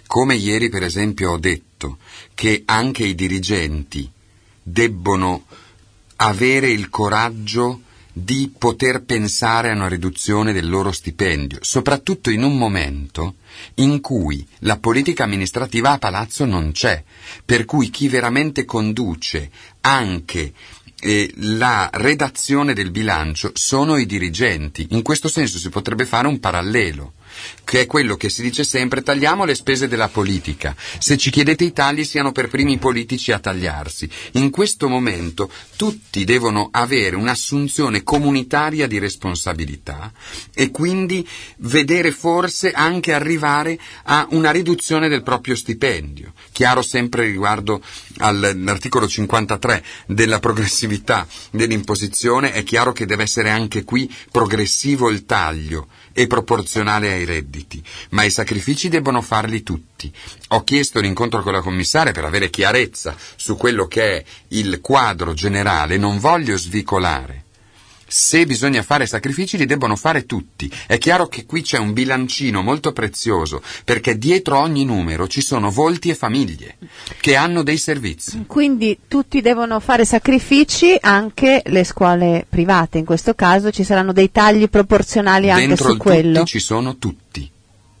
come ieri per esempio ho detto che anche i dirigenti debbono avere il coraggio di poter pensare a una riduzione del loro stipendio, soprattutto in un momento in cui la politica amministrativa a palazzo non c'è, per cui chi veramente conduce anche la redazione del bilancio sono i dirigenti. In questo senso si potrebbe fare un parallelo, che è quello che si dice sempre: tagliamo le spese della politica. Se ci chiedete i tagli, siano per primi i politici a tagliarsi. In questo momento tutti devono avere un'assunzione comunitaria di responsabilità e quindi vedere forse anche arrivare a una riduzione del proprio stipendio. Chiaro sempre riguardo all'articolo 53 della progressività dell'imposizione, è chiaro che deve essere anche qui progressivo il taglio e proporzionale ai redditi, ma i sacrifici debbono farli tutti. Ho chiesto l'incontro con la commissaria per avere chiarezza su quello che è il quadro generale, non voglio svicolare. Se bisogna fare sacrifici li debbono fare tutti. È chiaro che qui c'è un bilancino molto prezioso, perché dietro ogni numero ci sono volti e famiglie che hanno dei servizi. Quindi tutti devono fare sacrifici, anche le scuole private. In questo caso ci saranno dei tagli proporzionali anche Dentro su il quello. tutti ci sono tutti.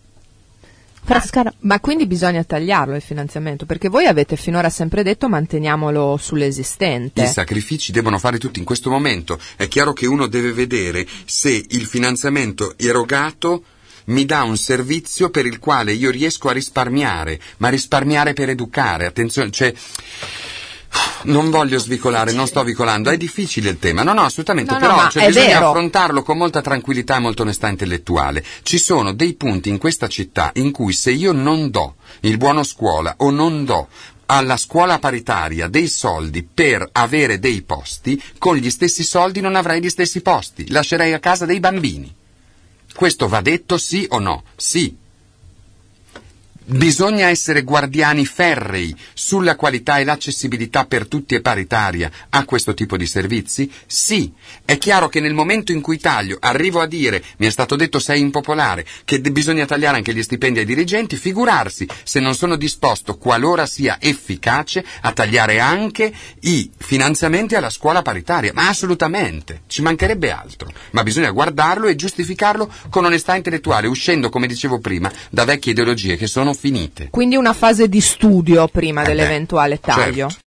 Ma quindi bisogna tagliarlo il finanziamento, perché voi avete finora sempre detto manteniamolo sull'esistente. I sacrifici devono fare tutti in questo momento. È chiaro che uno deve vedere se il finanziamento erogato mi dà un servizio per il quale io riesco a risparmiare, ma risparmiare per educare. Attenzione, non voglio svicolare, non sto vicolando, è difficile il tema, no assolutamente, No, però ma bisogna vero. affrontarlo con molta tranquillità e molta onestà intellettuale. Ci sono dei punti in questa città in cui se io non do il buono scuola o non do alla scuola paritaria dei soldi per avere dei posti, con gli stessi soldi non avrei gli stessi posti, lascerei a casa dei bambini. Questo va detto, sì o no? Sì. Bisogna essere guardiani ferrei sulla qualità e l'accessibilità per tutti e paritaria a questo tipo di servizi? Sì. È chiaro che nel momento in cui taglio, arrivo a dire, mi è stato detto sei impopolare, che bisogna tagliare anche gli stipendi ai dirigenti, figurarsi se non sono disposto, qualora sia efficace, a tagliare anche i finanziamenti alla scuola paritaria. Ma assolutamente, ci mancherebbe altro. Ma bisogna guardarlo e giustificarlo con onestà intellettuale, uscendo, come dicevo prima, da vecchie ideologie che sono finite. Quindi una fase di studio prima dell'eventuale taglio. Certo.